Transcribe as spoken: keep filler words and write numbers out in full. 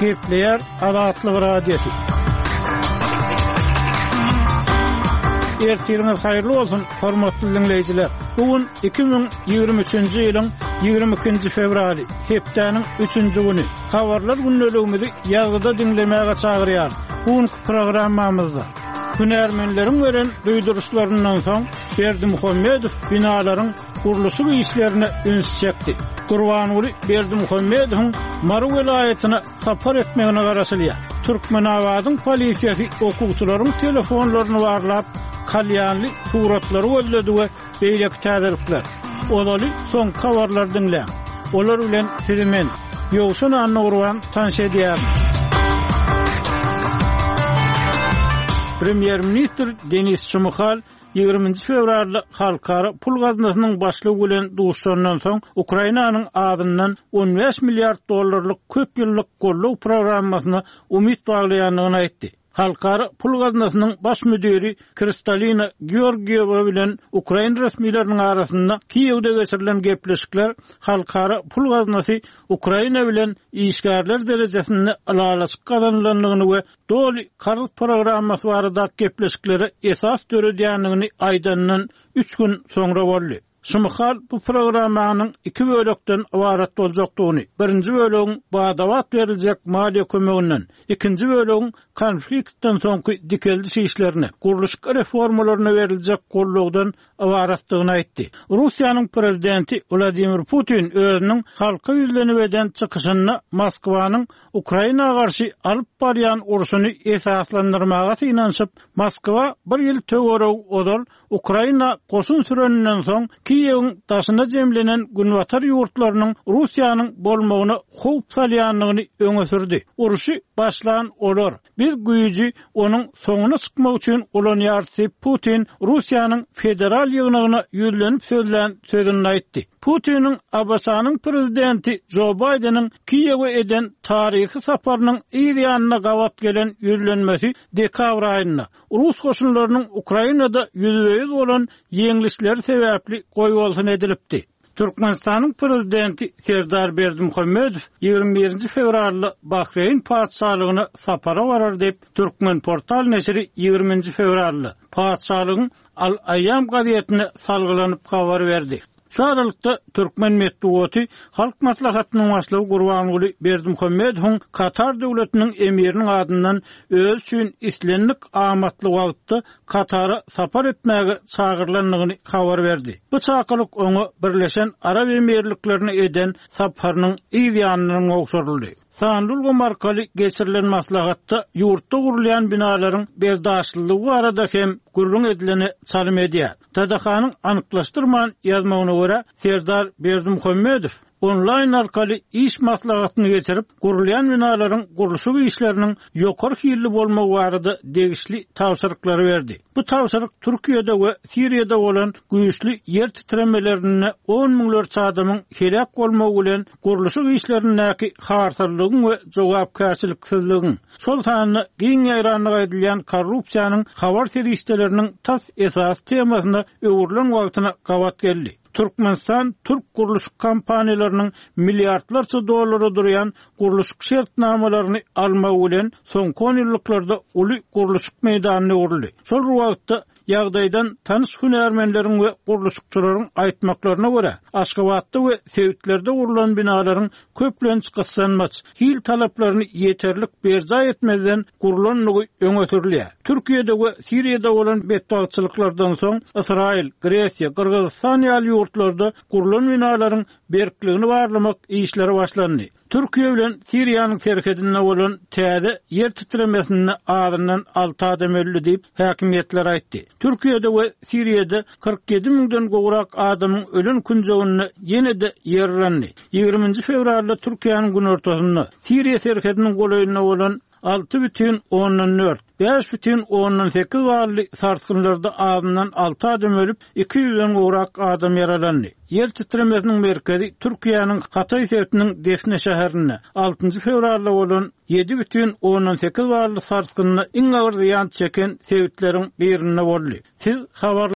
Gepleyer Azatlyk radiosu. Ertiriniz hayırlı olsun, hormatly dinleyijiler. Bugün iki bin ýygrimi üçinji ýylyň ýygrimi ikinji fevraly, hepdeniň üçinji güni. Habarlar günnäligimizi ýazgyda dinlemäge çagyrýar. Bugünkü programmamyzda hünärmenleriň beren duýduruşlaryndan soň Berdimuhammedow binalaryň gurulşy işlerine üns çekdi. Gurbanuly Berdimuhammedowyň Maru welaýatyna tapar etmegine garaşylýar. Türkmenawadyň polisiýasy okuwçylaryň telefonlaryny barlap kalyanly suratlary öldürdi we beýle täziripler. Olaly soň habarlar dinleýän. Olar bilen sizimen ýogşun anny urwan tanş edýär. Premier Minister Denis Şumyhal ýygrimi fevralda halkara pul gaznasynyň başlygy bilen duşandan soň Ukrainanyň adyndan on beş milliard dollarlyk köp ýyllyk gollaw programmasyna umyt baglaýanlygyny aýtdy. Halkara pul gaznasynyň baş müdiri Kristalina Georgieva bilen Ukraina resmiýetleriniň arasynda Kiýewde geçirilen gepleşikler halkara pul gaznasy Ukraina bilen işgärler derejesinde alaçyk kazanylanyny we doly karl programmasy barada gepleşiklere esas döredýänligini aýdandan üç gün soňra boldy. Şumyhal bu programmanyň iki bölekden ibaret boljakdygyny, birinji bölegi badawat beriljek maliýe kömeginden, ikinji bölegi konfliktden soňky dikeldi işlerine, guruluş reformalaryna beriljek gollugdan ibaretdigini aýtdy. Russiýanyň prezidenti Vladimir Putin özüniň halka ýüzlenip eden çykyşyna Moskwanyň Ukrainaga garşy alyp barýan uruşuny esaslandyrmaga synanyp, Moskwa bir ýyl töwereg odal Ukraina goşun süreninden soň Kiýewiň daşyna jemlenen günwatar ýurtlarynyň Russiýanyň bolmagyna howp salýanlygyny öňe sürdi. Uruşy başlan olar. Bir güýji onuň soňuna çykmak üçin ulanýar Putin Russiýanyň federal ýygnagyna ýüzlenip sözlän sözüni aýtdy. Putiniň Abasanyň prezidenti Joe Biden'in Kiýewe eden tarihi saparynyň ýa-da gawat gelen ýüzlenmesi dekabr aýynda Rus goşunlarynyň Ukrainada ýüzüýüz bolan ýeňlisleri sebäpli goýulsyn edilipdi. Türkmenistanyň prezidenti Serdar Berdimuhammedow ýygrimi birinji fevralda Bahreyn padşahlygyna sapara barar dep Türkmen portal neşri ýygrimi fevralda padşahlygyň Al-Ayyam gazetine salgylanyp habar berdi. Şu aralykda Türkmen medeniýeti halk maslahatynyň başlygy Gurbanuly Berdimuhammedowyň Katar döwletiniň emiriniň adyndan öz üçin islenlik amatly wagtda Katara sapar etmäge çagyrlanlygyny habar berdi. Bu çakylyk oňa Birleşen Arab Emirliklerini eden saparynyň ýa-da ogşaryldy. Sanlulga markaly geçirilen maslahatda ýurtda gurulýan binalaryň berdaşlygy arada hem gurrun edileni çalym edýär. Tadahanyň anyklaşdyrman ýazmagyna görä Serdar Berdimuhammedow online arkaly iş maslahatyny geçirip gurulýan binalaryň gurulşy işleriniň ýokary hilli bolmagy barada degişli tawsyrlyklary berdi. Bu tawsyryk Türkiýede we Siriýede bolan güýçli ýer titremelerine on miňlerçe adamyň helak bolmagy bilen gurulşy işlerindäki habarsyzlygyň we jogapkärçiliksizligiň, şol sanyny giň ýaýranlyk edilýän korrupsiýanyň habar teristleriniň tas esas temasynda öwürlen wagtyna gawat geldi. Türkmenistan Türk guruluş kampaniýalarynyň milliardlarça dollary durýan guruluş şertnamalaryny almagy bilen soňky on ýyllyklarda uly guruluş meýdanyna uruldy. Şol wagtda ýagdaýdan tanyş hünärmenleriň we guruluşçylaryň aýtmaklaryna görä, Aşgabatda we Sewitlerde gurulan binalaryň köplenç gyslanmaç, hil talaplaryny ýeterlik berja etmeden gurulanlygy öňe sürilýär. Türkiýede we Siriýede bolan betdagçylyklardan soň Israil, Gresiýa, Kyrgyzstan ýaly ýurtlarda gurulan binalaryň berkligini barlamak işleri başlandy. Türkiýe bilen Siriýanyň terkedinde bolan täze ýer titremesini adyndan alty adam öldü diýip häkimetler aýtdy. Türkiýede we Siriýede kırk ýedi miňden gowrak adamyň ölen kunjogyny ýene-de ýerlendi. ýygrimi fevralda Türkiýanyň gün ortasynda Siriýa terkediniň golaýyna bolan altı бүтін ondan dört, beş бүтін ondan sekiz varly sarsgınlarda adından altı adam ölüp iki yüzden gowrak adam yaralandy. Yer titremesiniň merkezi Türkiýanyň Hatay şehriniň Defne şäherinde altıncı fevralda bolan yedi бүтін ondan sekiz varly sarsgynyna iň agyr ziýan çeken sewitleriň birine boldy. Siz habar